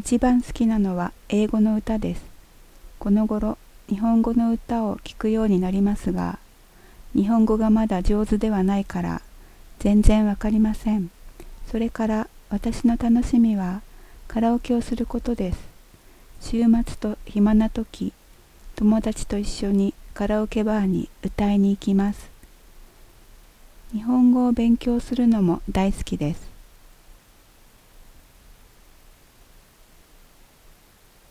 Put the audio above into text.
一番好きなのは英語の歌です。この頃、日本語の歌を聴くようになりますが、日本語がまだ上手ではないから、全然わかりません。それから私の楽しみはカラオケをすることです。週末と暇な時、友達と一緒にカラオケバーに歌いに行きます。日本語を勉強するのも大好きです。